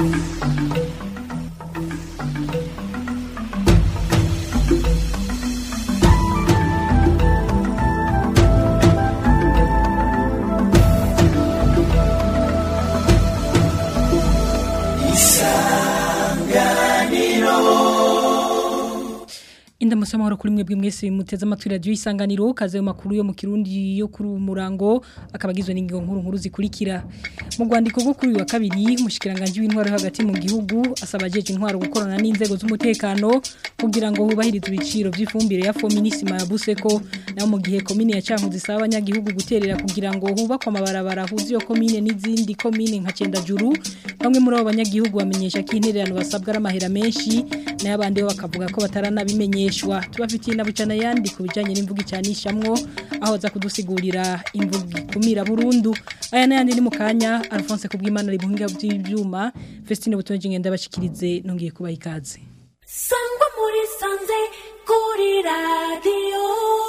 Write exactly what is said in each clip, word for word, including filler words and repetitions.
Musamahoro kuri mwe bw'imwese muteze amatwi radio Isanganiro kaze mu makuru yo mu Kirundi yo kuri umurango akabagizwe n'ingingo nkuru nkuru zikurikira mu Rwandiko rwo kuri wa kabiri mushikiranganje w'intwaro hagati mu gihugu asaba jeje intwaro gukorana n'inzego z'umutekano kugira ngo hubahirize ibiciro by'ifumbire ya Fominisima ya Buseko na mu gihe komine ya Cankuzo isaba abanyagihugu guterera kugira ngo hubakwe amabarabara huzi yo komine n'izindi komine nka Cendajuru bamwe muri abo banyagihugu bamenyesha ko intererano basabwa aramahera menshi n'abandi bo bakavuga ko bataranabimenyeshwa tubafitiye na bucana yandi kubijanye n'imvugo icanishamwo aho za kudusigurira imvugo kumira burundu aya nayandi ni mukanya Alphonse kubwimana ari buhinga by'ibyuma Festine Butonje ngenda bashikirize nongiye kuba ikaze Sangwa muri sanze kuri radio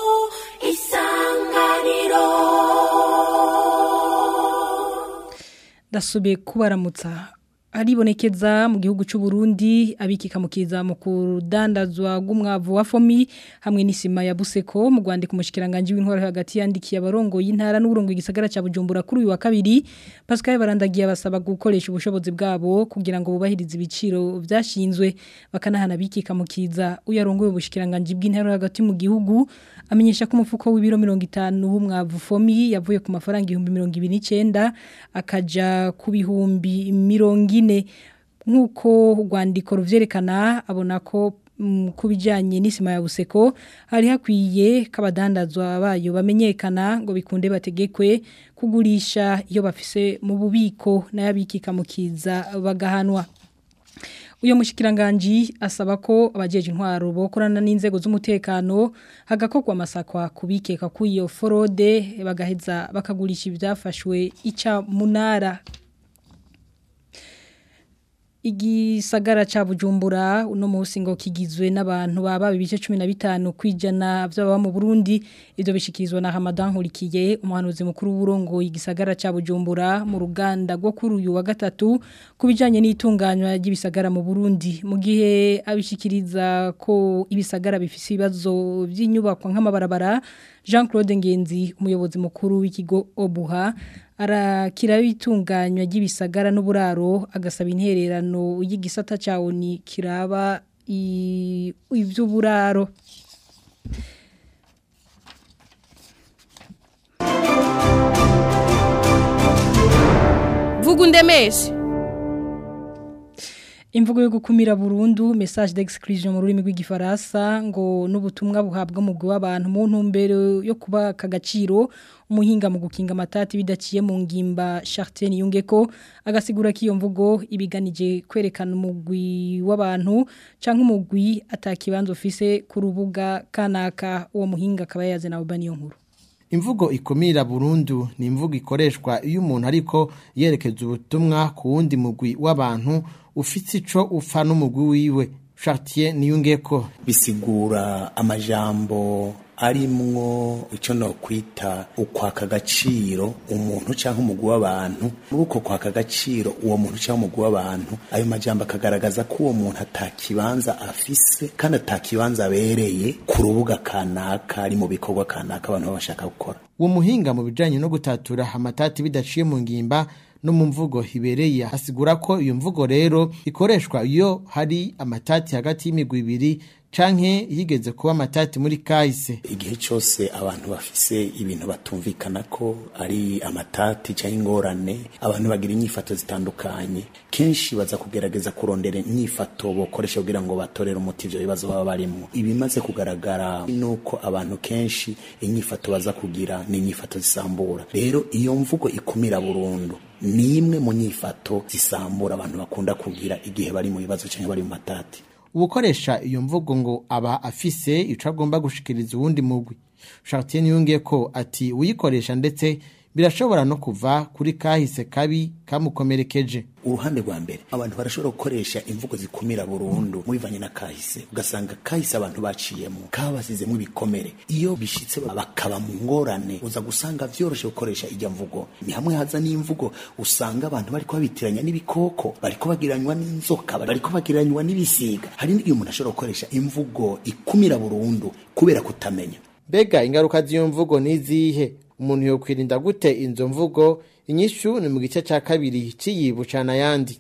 Isanganiro Dasube kubaramutsa aribonekeza mu gihugu cy'u Burundi abikikamukiza mu kudandazwa gumwavu wa fomi hamwe n'isima ya Buseko mu Rwanda ku mushikiranganje w'intwaro hagati yandikiye abarongo y'intara n'uburongo igisagara ca Bujumbura kuri uyu wa kabiri Pascal barandagiye basaba gukoresha ubushobozi bwabo kugira ngo bubahirize ibiciro byashinzwe bakanahana bikikamukiza uyarongoye ubushikiranganje bw'intara hagati mu gihugu amenyesha ko umufuko w'ibiro mirongo itanu w'umwavu fomi yavuye ku mafaranga ibihumbi mirongo ibiri n'icenda akaja ku bihumbi mirongo nkuko Rwandiko ruvyerekana abona ko mm, kubijanye n'isima ya Buseko hari hakwiye kabadandazwa bayo bamenyekana ngo bikunde bategekwe kugurisha iyo bafise mu bubiko n'ayabikikamukiza bagahanwa uyo mushikiranganje asaba ko abajeje intwaro bokorana n'inzego z'umutekano hagakogwa amasakwa kubikeka ku iyo forode bagaheza bakagurisha ibyafashwe ica munara Igisagara cha Bujumbura uno musi ngo kigizwe n'abantu baba bibice cumi na bitanu kwijana by'ababa mu Burundi ivyo bishikirizwa na Hamadan Nkurikiye umuhanuzi mukuru w'urongo igisagara cha Bujumbura mu ruganda rwo kuri uyu wa gatatu kubijanye n'itunganywa ry'ibisagara mu Burundi mu gihe abishikiriza ko ibisagara bifise ibibazo by'inyubako nk'amabarabara Jean-Claude Ngenzi umuyobozi mukuru w'ikigo Obuha arakira bitunganywa ry'ibisagara n'uburaro agasaba intererano y'igisata cawo ni kiraba ivy'uburaro Vugundemeshe Imvugo yo gukumira burundu message d'exclusion mu rurimi rw'igifaransa ngo n'ubutumwa buhabwa mu gw'abantu mu ntumbero yo kuba kagaciro umuhinga mu gukinga amatati bidaciye mu ngimba Chartene Yungeko agasigura ko iyo mvugo ibiganije kwerekana umugwi w'abantu canke umugwi atakibanzo ofise ku rubuga kanaka uwo muhinga akaba yaze na ubani yo nkuru Imvugo ikumira burundu ni imvugo ikoreshwa iyo umuntu ariko yerekeza ubutumwa ku wundi mugwi w'abantu ufite ico ufa n'umugwi wiwe Chartier Niyungeko bisigura amajambo arimwo ico no kwita ukwaka gaciro umuntu canke umugwi w'abantu muri uko kwaka gaciro uwo muntu canke umugwi w'abantu ayo majambo akagaragaza ko uwo muntu atakibanza afise kandi atakibanza abereye ku rubuga kanaka ari mu bikorwa kanaka abantu bashaka gukora uwo muhinga mu bijanye no gutatura amatati bidaciye mu ngimba no mu mvugo hibereye asigura ko iyo mvugo rero ikoreshwa iyo hari amatati hagati y'imigwi ibiri canke yigeze kuba amatati muri kahise igihe cyose abantu bafise ibintu batumvikana ko ari amatati canke ingorane abantu bagira inyifato zitandukanye kenshi baza kugerageza kurondera inyifato bokoresha kugira ngo batorere umuti ivyo bibazo baba barimo ibimaze kugaragara nuko abantu kenshi inyifato baza kugira ni inyifato zisambura rero iyo mvugo ikumira burundu ni imwe mu nyifato zisambura abantu bakunda kugira igihe bari mu bibazo canke bari mu matati ubukoresha iyo mvugo ngo aba afise ico agomba gushikiriza uwundi mugwi Chartier Niyungeko ati uyikoresha ndetse birashobora no kuva kuri kahise kabi kamukomerekeje. Uruhande rwa mbere abantu barashobora gukoresha imvugo zikumira burundu mubivanye na kahise, ugasanga kahise abantu baciyemo kabasizemo ibikomere, iyo bishitse bakaba mu ngorane uza gusanga vyoroshe gukoresha ijya mvugo. Ni hamwe haza n'imvugo usanga abantu bari kwabitiranya n'ibikoko, bari kubagiranywa n'inzoka, bari kubagiranywa n'ibisiga. Hari n'igihe umuntu ashobora gukoresha imvugo ikumira burundu kubera kutamenya. Mbega ingaruka z'iyo mvugo nizihe? Umuntu yo kwirinda gute inzo mvugo? Inyishu ni mu gice ca kabiri ciyibucana yandi.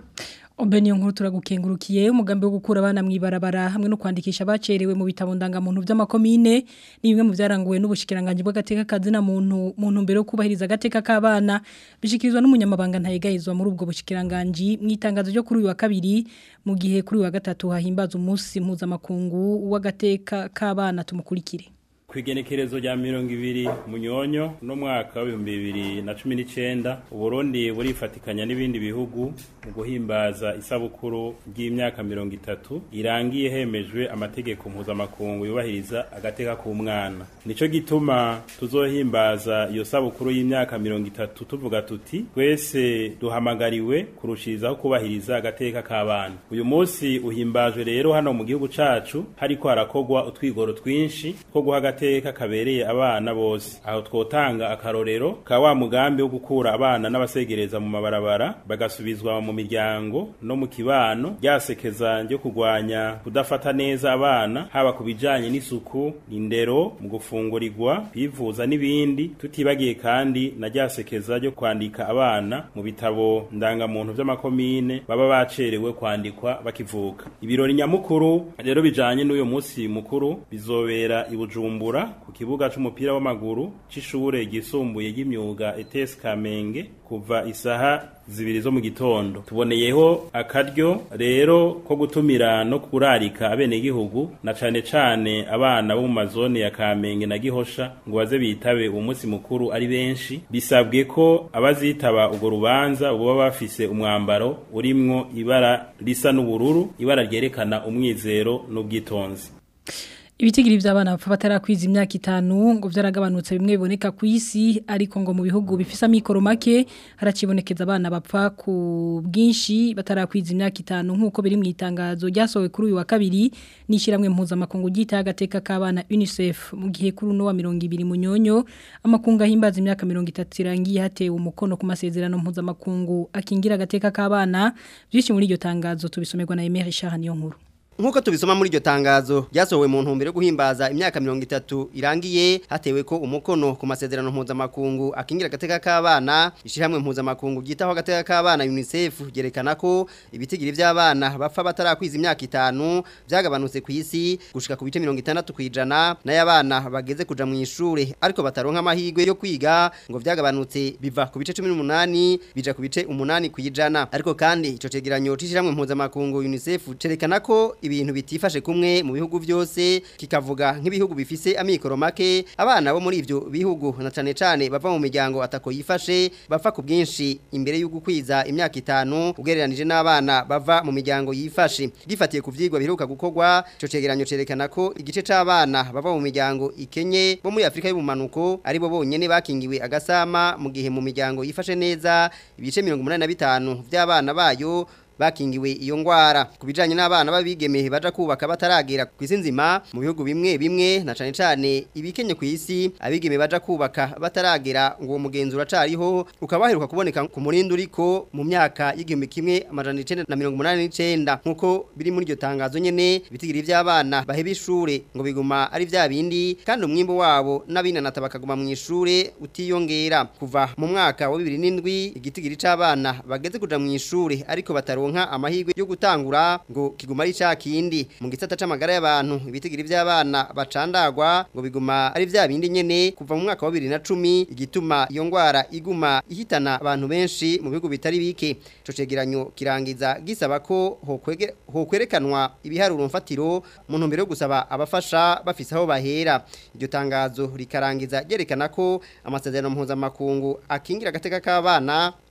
Obeniyo nkuru turagukengurukiye. Umugambi wo gukura abana mwibarabara hamwe no kwandikisha bacerewe mu bitabo ndangamuntu by'amakomine ni bimwe mu byaranguwe n'ubushikiranganje bw'agateka kazina muntu muntu mbere yo kubahiriza agateka k'abana bishikirizwa n'umunyamabanga ntayegayizwa muri ubwo bushikiranganje mu itangazo ryo kuri uyu wa kabiri mu gihe kuri uyu wa gatatu hahimbaza umunsi mpuzamakungu w'agateka k'abana. Tumukurikire. Kwigenekerezo rya mirongo ibiri munyonyo no mwaka wa bibiri na cumi n'icenda Uburundi burifatikanya n'ibindi bihugu mu guhimbaza isabukuru y'imyaka mirongo itatu irangiye hemejwe amategeko mpuzamakungu yubahiriza agateka k'umwana. Nico gituma tuzohimbaza iyo sabukuru y'imyaka mirongo itatu tuvuga tuti twese duhamagariwe kurushirizaho kubahiriza agateka k'abana. Uyu munsi uhimbajwe rero hano mu gihugu cacu hariko harakogwa utwigoro twinshi ko guha agateka kabereye abana bose. Aho twotanga akarorero ka wa mugambi wo gukura abana n'abasegereza mu mabarabara bagasubizwa mu miryango no mu kibano, ryasekeza ryo kugwanya kudafata neza abana haba kubijanye n'isuku, indero, mu gufungurirwa, kwivuza n'ibindi, tutibagiye kandi na ryasekeza ryo kwandika abana mu bitabo ndangamuntu by'amakomine baba bacerewe kwandikwa bakivuka. Ibirori nyamukuru rero bijanye n'uyo munsi mukuru bizobera i Bujumbura ku kibuga c'umupira w'amaguru c'ishure gisumbuye y'imyuga E T S Kamenge kuva isaha zibiri zo mu gitondo. Tuboneyeho akaryo rero ko gutumira no kurarika abene gihugu na cane cane abana bo mu mazone ya Kamenge na Gihosha ngo baze bitabe umunsi mukuru ari benshi. Bisabwe ko abazitaba ugo rubanza ubo bafise umwambaro urimwo ibara risa n'ubururu, ibara ryerekana umwizero n'ubwitonzi. Ibitigiri by'abana bapfa batarakwiza imyaka itanu ngo byaragabanutse bimwe biboneka ku isi, ariko ngo mu bihugu bifisa mikoro make haracibonekeza abana bapfa ku bwinshi batarakwiza imyaka itanu nk'uko biri mu itangazo ryasohowe kuri uyu wa kabiri n'ishiramwe mpuzamakungu ryita agateka k'abana UNICEF. Mu gihe kuri uno wa mirongo ibiri munyonyo amakungu ahimbaza imyaka mirongo itatu irangiye hatewe umukono ku masezerano mpuzamakungu akingira agateka k'abana. Byinshi muri iryo tangazo tubisomerwa na Emery Shaha niyo nkuru. Nkuko tubisoma muri iryo tangazo ryasohowe mu ntumbero yo guhimbaza imyaka mirongo itatu irangiye hatewe ko umukono ku masezerano mpuzamakungu akingira agateka k'abana, ishiramwe mpuzamakungu ryitaho agateka k'abana UNICEF ryerekana ko ibitigiri by'abana bapfa batarakwiza imyaka itanu byagabanutse ku isi gushika ku bice mirongo itandatu kwijana, n'ayabana bageze kuja mu ishure ariko bataronka amahirwe yo kwiga ngo byagabanutse biva ku bice cumi n'umunani bija ku bice umunani kwijana. Ariko kandi ico cegeranyo c'ishiramwe mpuzamakungu UNICEF cerekana ko ibintu bitifashe kumwe mu bihugu byose, kikavuga nk'ibihugu bifise amikoro make abana bo muri ivyo bihugu na cane cane bava mu miryango atako yifashe bapfa ku bwinshi imbere y'uko kwiza imyaka itanu ugereranije n'abana bava mu miryango yifashe. Gifatiye ku vyigwa biheruka gukorwa, ico cegeranyo cerekana ko igice c'abana bava mu miryango ikenye bo muri Afrika y'ubumanuko ari bo bonyene bakingiwe agasama, mu gihe mu miryango yifashe neza ibice mirongo umunani na bitanu by'abana bayo bakingiwe iyo ngwara. Kubijanye n'abana babigeme baja kubaka bataragera ku isi nzima mu bihugu bimwe bimwe na cane cane ibikenye ku isi, abigeme baja kubaka bataragera ngo umugenzo uracariho ukabaheruka kuboneka ku murindu uriko mu myaka y'igihumbi kimwe amajana icenda na mirongo umunani n'icenda. Nkuko biri muri iryo tangazo nyene ibitigiri by'abana baheba ishure ngo biguma ari vya bindi, kandi umwimbo wabo n'abinanata bakaguma mu ishure utiyongera. Kuva mu mwaka wa bibiri n'indwi igitigiri c'abana bageze kuja mu ishure ariko bataro nka amahirwe yo gutangura ngo kiguma ari cakindi. Mu gisata c'amagara y'abantu ibitigiri by'abana bacandagwa ngo biguma ari vya bindi nyene kuva mu mwaka wa bibiri na cumi, igituma iyo ngwara iguma ihitana abantu benshi mu bihugu bitari bike. Ico cegeranyo kirangiza gisaba ko ho kwerekanwa ibiharuro mfatiro mu ntumbero yo gusaba abafasha bafise aho bahera. Iryo tangazo rikarangiza ryerekana ko amasezerano mpuzamakungu akingira agateka k'abana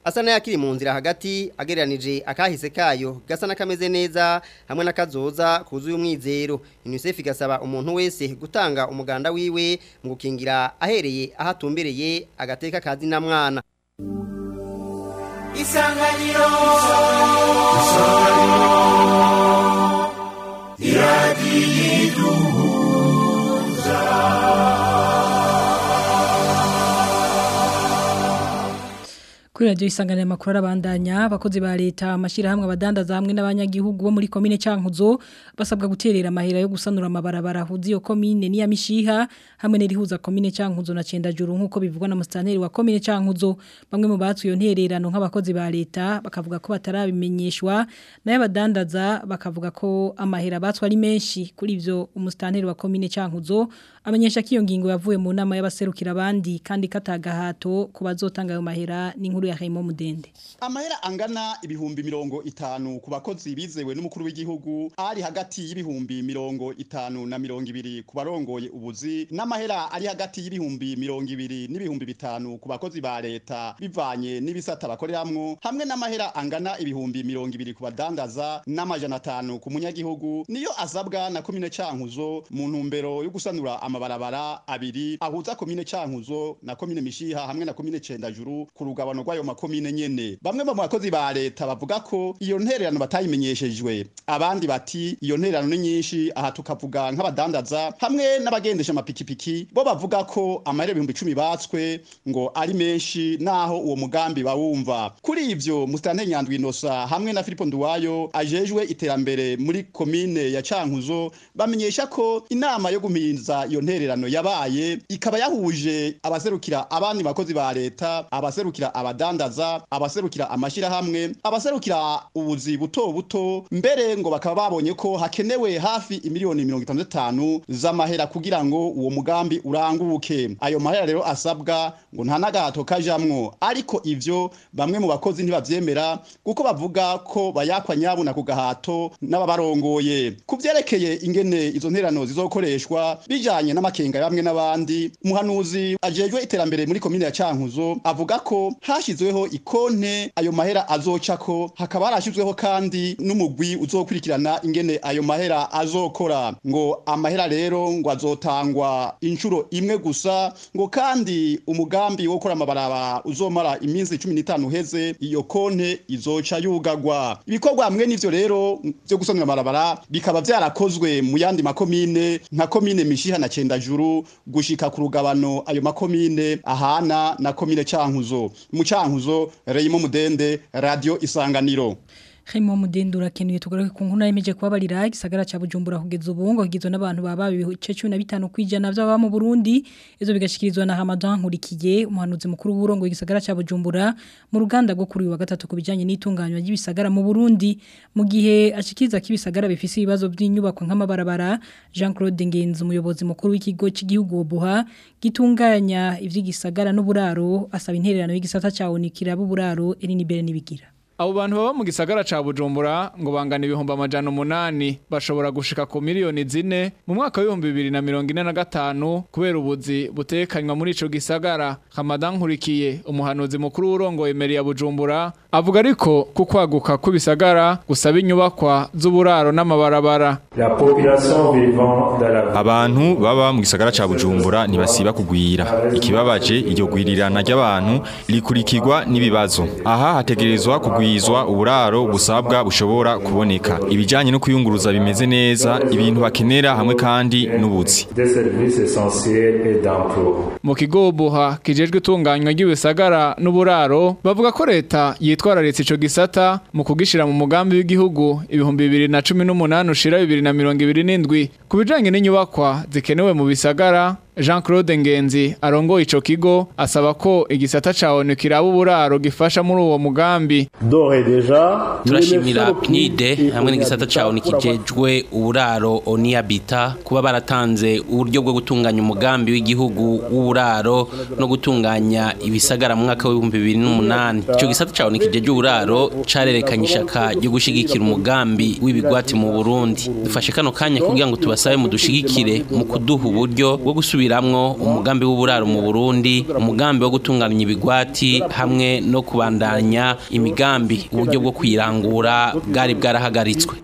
asa n'ayakiri mu nzira hagati agereranije akahise kayo gasa n'akameze neza hamwe n'akazoza kuzuye umwizero. UNICEF igasaba umuntu wese gutanga umuganda wiwe mu gukingira ahereye ahatumbereye agateka kazi na mwana. Isanganiro Isanganiro Iradiyiduhuza. Kuri radio Isanganiro makuru arabandanya abakozi ba leta amashira hamwe abadandaza hamwe n'abanyagihugu bo muri commune Cankuzo basabwa guterera amahera yo gusanura amabarabara huzi yo commune ni ya Mishiha hamwe n'irihuza commune Cankuzo na Cendajuru nkuko bivugwa na mustanteri wa commune Cankuzo. Bamwe mu batsu yo ntererano nk'abakozi ba leta bakavuga ko batarabimenyeshwa naye abadandaza bakavuga ko amahera batsu ari menshi. Kuri ivyo umustanteri wa commune Cankuzo amenyesha ko iyo ngingo yavuye mu nama y'abaserukira abandi kandi katagahato ku bazotanga ayo mahera ni nkuru ya Raymond Mudende. Amahera angana ibihumbi mirongo itanu ku bakozi bizewe n'umukuru w'igihugu ari hagati y'ibihumbi mirongo itanu na mirongo ibiri ku barongoye ubuzi n'amahera ari hagati y'ibihumbi mirongo ibiri n'ibihumbi bitanu ku bakozi ba leta bivanye n'ibisata bakoreramwo hamwe n'amahera angana ibihumbi mirongo ibiri ku badandaza n'amajana atanu ku munyagihugu niyo azabwa na komine Cankuzo mu ntumbero yo gusanura amabarabara abiri ahuza komine Cankuzo na komine Mishiha hamwe na komine Cendajuru ku rugabano rw'ayo makomine nyene. Bamwe mu bakozi ba leta bavuga ko iyo ntererano batayimenyeshejwe, abandi bati iyo ntererano ni nyinshi. Aha tukavuga nk'abadandaza hamwe n'abagendesha amapikipiki bo bavuga ko amahera ibihumbi icumi batswe ngo ari menshi naho uwo mugambi bawumva. Kuri ivyo Mustanteri Nyandwi Inosa hamwe na Filipo Nduwayo ajejwe iterambere muri komine ya Cankuzo bamenyesha ko inama yo guminza iyo ntererano yabaye ikaba yahuje abaserukira abandi bakozi ba leta, abaserukira abadandaza, abaserukira amashira hamwe, abaserukira ubuzi buto buto, mbere ngo bakaba babonye ko hakenewe hafi imiliyoni mirongo itanu na zitanu z'amahera kugira ngo uwo mugambi uranguke. Ayo mahera rero asabwa ngo nta nagahato kajamwo, ariko ivyo bamwe mu bakozi ntibavyemera kuko bavuga ko bayakwa nyabo na kugahato n'ababarongoye. Kuvyerekeye ingene izo nterano zizokoreshwa bijanye n'amakenga bamwe n'abandi, umuhanuzi ajejwe iterambere muri komine ya Cankuzo avuga ko hashizweho ikonte ayo mahera azocako, hakaba harashizweho kandi n'umugwi uzokurikirana ingene ayo mahera azokora. Ngo amahera rero ngo azotangwa inshuro imwe gusa, ngo kandi umugambi wo gukora amabarabara uzomara iminsi cumi n'itanu heze iyo konte izoca yugagwa. Ibikorwa hamwe n'ivyo rero byo gusanura amabarabara bikaba vyarakozwe mu yandi makomine nka komine Mishiha na Cendajuru gushika ku rugabano ayo makomine ahana na komine Cankuzo. Mu Cankuzo, Raymond Mudende, Radio Isanganiro. Raymond Mudende urakenuye tugaruke ku nkuna yemeje kubabarira igisagara ca Bujumbura kugeza ubungo kigizwe n'abantu baba ibice cumi na bitanu kwijana by'ababa mu Burundi. Izo bigashikirizwa na Hamadan Nkurikiye umuhanuzi mukuru w'uburongo igisagara ca Bujumbura mu ruganda rwo kuri wa gatatu kubijanye n'itunganywa ry'ibisagara mu Burundi. Mu gihe ashikiriza kibisagara bifise ibibazo by'inyubako nk'amabarabara, Jean-Claude Ngenzi umuyobozi mukuru w'ikigo cy'igihugu Obuha gitunganya ivy'igisagara n'uburaro asaba intererano y'igisata ca Onikira b'uburaro Elinibere nibigira. Abo bantu baba mu gisagara ca Bujumbura ngo bangana ibihumbi amajana umunani bashobora gushika ku miliyoni zine mu mwaka w'ibihumbi bibiri na mirongo ine na gatanu kubera ubuzi butekanywa muri ico gisagara. Hamadan Nkurikiye umuhanuzi mukuru w'urongo Emery ya Bujumbura avuga ariko ku kwaguka kw'ibisagara gusaba inyubakwa z'uburaro n'amabarabara. Abantu baba mu gisagara ca Bujumbura ntibasiba kugwira. Ikibabaje iryo gwirirana ry'abantu likurikirwa n'ibibazo. Aha hategerezwa kugwizwa uburaro busabwa bushobora kuboneka. Ibijanye no kuyunguruza bimeze neza, ibintu bakenera hamwe kandi n'ubuzi. Mu kigo Obuha kijejwe itunganywa ry'ibisagara n'uburaro bavuga ko leta yitwararitse ico gisata mu kugishira mu mugambi w'igihugu ibihumbi bibiri na cumi n'umunani ushira bibiri na mirongo ibiri n'indwi. Kubijanye n'inyubakwa zikenewe mu bisagara, Jean-Claude Ngenzi arongoye ico kigo asaba ko igisata ca Onikira b'uburaro gifasha muri uwo mugambi. Turashimira P N I D hamwe n'igisata ca Onikijejwe uburaro Oniabita kuba baratanze uburyo bwo gutunganya umugambi w'igihugu w'uburaro no gutunganya ibisagara mu mwaka w'ibihumbi bibiri n'umunani. Ico gisata ca Onikijejwe uburaro carerekanye ishaka ryo gushigikira umugambi w'ibigwati mu Burundi. Dufashe kano kanya kugira ngo tubasabe mu dushigikire mu kuduha uburyo bwo gusubira gusubiramwo umugambi w'uburaro mu Burundi umugambi wo gutunganya ibigwati hamwe no kubandanya imigambi uburyo bwo kwirangura bwari bwarahagaritswe.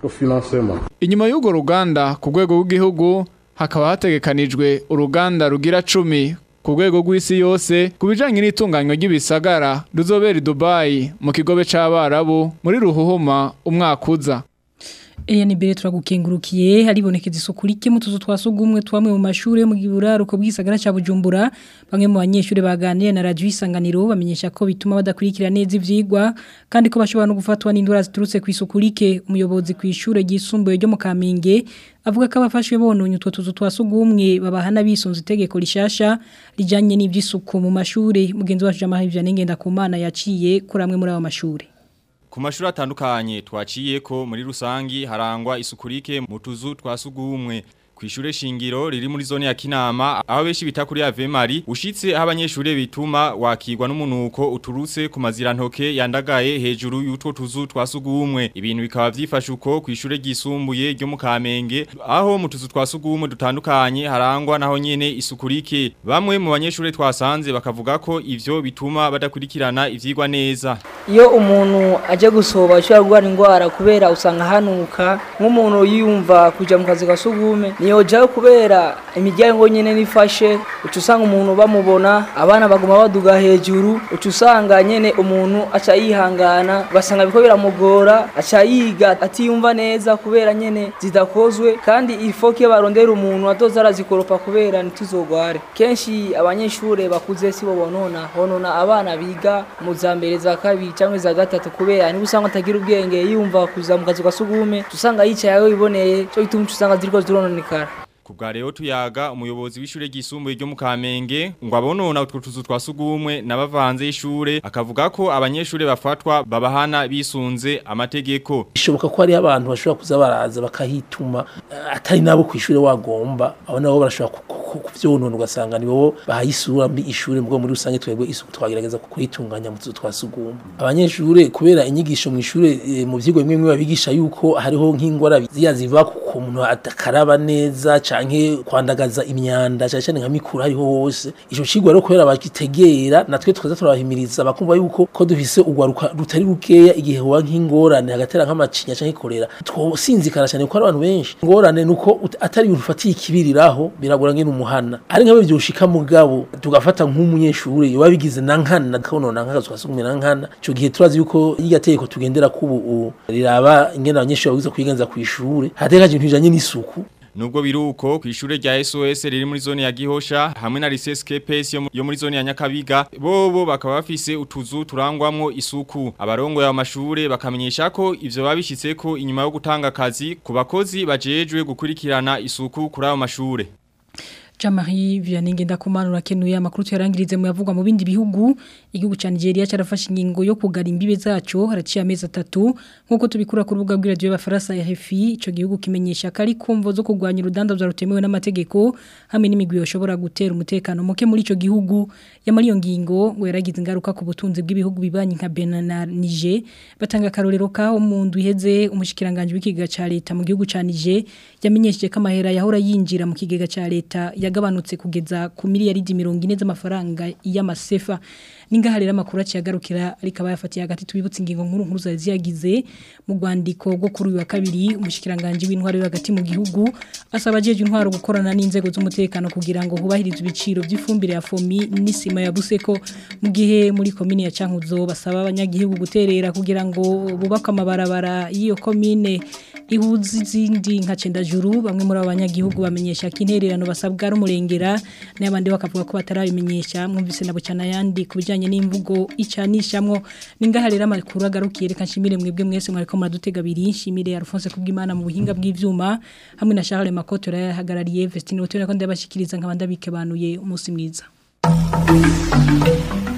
Inyuma y'ugo ruganda ku rwego rw'igihugu hakaba hategekanijwe uruganda rugira cumi ku rwego rw'isi yose kubijanye n'itunganywa ry'ibisagara ruzobera i Dubai mu kigobe c'abarabu muri Ruhuhuma umwaka uza. Eya ni bere turagukengurukiye haribonekeza isuku rike mu tuzu twasugumwe twamwe mu mashure mu giburaro ko bwisagara ca Bujumbura bamwe mu banyeshure baganiriye na radio Isanganiro bamenyesha ko bituma badakurikira neza ivyigwa kandi ko bashobora no gufatwa n'indwara ziturutse ku isuku rike. Umuyobozi ku ishure ryisumbuye ryo mu Kamenge avuga ko abafashwe bononye utwo tuzu twasugumwe babahana bisonze itegeko rishasha rijanye n'ivy'isuku mu mashure. Mugenzi wacu Jamahivya Nengenda Kumana yaciye kuramwe muri abo mashure. Ku mashuri atandukanye twaciye ko muri rusangi harangwa isukurike mu tuzu twasugumwe. Kwishure shingiro riri muri zone ya Kinama aho beshi bita kuri Ave Marie ushitse aho abanyeshure bituma wakigwa n'umunuko uturutse ku mazira ntoke yandagaye hejuru y'utwo tuzu twasugumwe. Ibintu bikaba vyifasha uko kwishure gisumbuye ryo mu Kamenge aho mu tuzu twasugumwe dutandukanye harangwa naho nyene isukurike. Bamwe mu banyeshure twasanze bakavuga ko ivyo bituma badakurikirana ivyigwa neza. Iyo umuntu aje gusoba ashobora gukora indwara kubera usanga hanuka nk'umuntu yiyumva kuja mu kazi gasugume niyoja kubera imiryango nyene nifashe ucusanga umuntu bamubona abana baguma baduga hejuru ucusanga nyene umuntu aca yihangana basanga biko biramugora aca yiga atiyumva neza kubera nyene zidakozwe kandi ifoke barondera umuntu atoza arazikoropa kubera nituzogware. Kenshi abanyeshure bakuze sibo bonona honona abana biga mu zambere za kabiri cyangwa za gatatu kubera ni usanga atagira ubwenge yumva kuza mu kazi gasugume usanga yicaye iboneye cyo gituma usanga ziriko zirononekara. Kubwa rero tuyaga umuyobozi w'ishure ryisumbuye ryo mu Kamenge ngo abonona utwo tuzu twasugumwe nabavanze y'ishure akavuga ko abanyeshure bafatwa babahana bisunze amategeko. Bishoboka ko ari abantu bashobora kuza baraza bakahituma atari nabo kw'ishure wagomba abo nabo barashobora kuvyonona ugasanga nibo bahayisura mbi ishure mubwo muri rusange twebwe isuku twagerageza kuyitunganya mu tuzu twasugumwe. Abanyeshure kubera inyigisho mu ishure mu vyigwa bimwe bimwe babigisha yuko hariho nk'ingwara ziya ziva ku muntu atakaraba neza canke kwandagaza imyanda cyane nka mikuru hariho hose. Ico cigwa rero kubera bakitegera natwe tukaza turabahimiriza bakumva yuko ko dufise ugwaruka rutari rukeya igihe hoba nk'ingorane hagatera nk'amacinya canke korera twosinzikana cyane ko ari abantu benshi. Ingorane nuko atari ibintu ufatiye ikibiriraho biragora ngene umuhana ari nkabe byoshika mugabo tugafata nk'umunyeshure wabigize nankana konona nk'akazi kasugumwe nankana cyo gihe turazi yuko yigateko tugendera kubu riraba ingene abanyeshure bagize kwigenza ku ishure hateka ibintu bijanye n'isuku. Nubwo biruko kwishure rya S O S riri muri zone ya Gihosha hamwe na Lycée S K P yo muri zone ya Nyakabiga bobo bakaba bafise utuzu turangwamwo isuku. Abarongo ya mashure bakamenyesha ko ivyo babishitseko inyuma yo gutanga akazi ku bakozi bajejwe gukurikirana isuku kuri abo mashure. Jamari Vianney Ndakumana urakenuye amakuru yarangirize mu yavugwa mu bindi bihugu. Igihugu ca Nigeria carafashe ingingo yo kugara imbibe zaco haraciye amezi atatu nkuko tubikura ku rubuga rw'iradio y'abafaransa ya R F I. Ico gihugu kimenyesha kari kumvo zo kugwanya urudandazwa rutemewe n'amategeko hamwe n'imigwi yoshobora gutera umutekano muke muri ico gihugu. Yamari iyo ngingo ngo yaragize ingaruka ku butunzi bw'ibihugu bibanyi nka Benin na Niger. Batanga karorero ka umuntu iheze umushikiranganje w'ikiga ca leta mu gihugu ca Niger yamenyesheje ko amahera yahora yinjira mu kigega ca leta yagabanutse kugeza ku miliyaridi mirongo ine z'amafaranga y'amasefa. Ninga harira makuru aciyagarukira ariko abayafatiye hagati tubibutse ingingo nkuru nkuru zaziyagize mu rwandiko rwo kuri wa kabiri umushikiranganje w'intwaro hagati mu gihugu asaba jeje intwaro gukorana n'inzego z'umutekano kugira ngo hubahirizwe ibiciro by'ifumbire ya fomi n'isima ya buseko mu gihe muri komine ya Cankuzo basaba abanyagihugu guterera kugira ngo bubaka amabarabara y'iyo komine ihuza izindi nka Cendajuru. Bamwe muri abanyagihugu bamenyesha ko intererano basabwa ari umurengera n'abandi bakavuga ko batarabimenyesha. Mwumvise nabo cyane yandi kubijanye n'imvugo icanishamwo. Ninga harira amakuru agarukiye reka nshimire mwebwe mwese mwariko muradutega biri. Nshimire Alphonse Kubwimana mu buhinga bw'ivyuma hamwe na Charles Makoto yahagarariye Vestine Hotel ko ndabashikiriza nkabanda bikebanuye umunsi mwiza.